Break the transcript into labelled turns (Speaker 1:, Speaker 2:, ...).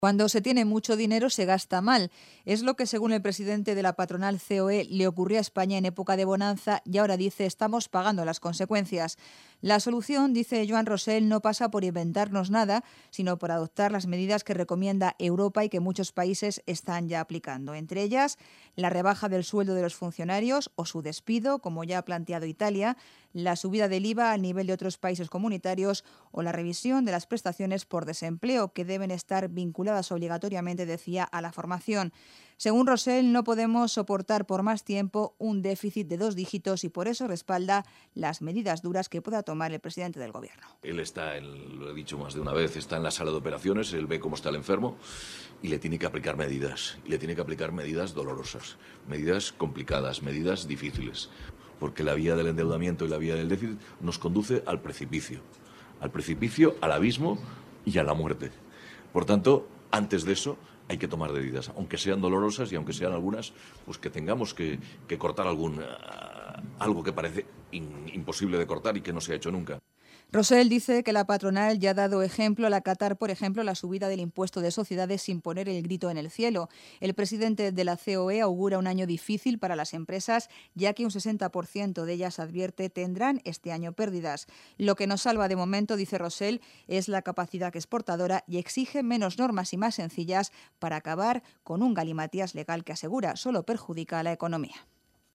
Speaker 1: Cuando se tiene mucho dinero se gasta mal. Es lo que, según el presidente de la patronal COE, le ocurrió a España en época de bonanza y ahora dice estamos pagando las consecuencias. La solución, dice Joan Rosell, no pasa por inventarnos nada, sino por adoptar las medidas que recomienda Europa y que muchos países están ya aplicando. Entre ellas, la rebaja del sueldo de los funcionarios o su despido, como ya ha planteado Italia, la subida del IVA al nivel de otros países comunitarios o la revisión de las prestaciones por desempleo, que deben estar vinculadas obligatoriamente, decía, a la formación. Según Rosell, no podemos soportar por más tiempo un déficit de 2 dígitos y por eso respalda las medidas duras que pueda tomar el presidente del Gobierno.
Speaker 2: Él lo he dicho más de una vez, está en la sala de operaciones, él ve cómo está el enfermo y le tiene que aplicar medidas. Y le tiene que aplicar medidas dolorosas, medidas complicadas, medidas difíciles. Porque la vía del endeudamiento y la vía del déficit nos conduce al precipicio, al abismo y a la muerte. Por tanto, antes de eso hay que tomar medidas, aunque sean dolorosas y aunque sean algunas, pues que tengamos que cortar algo que parece imposible de cortar y que no se ha hecho nunca.
Speaker 1: Rosell dice que la patronal ya ha dado ejemplo al acatar, por ejemplo, la subida del impuesto de sociedades sin poner el grito en el cielo. El presidente de la COE augura un año difícil para las empresas, ya que un 60% de ellas, advierte, tendrán este año pérdidas. Lo que nos salva de momento, dice Rosell, es la capacidad exportadora y exige menos normas y más sencillas para acabar con un galimatías legal que, asegura, solo perjudica a la economía.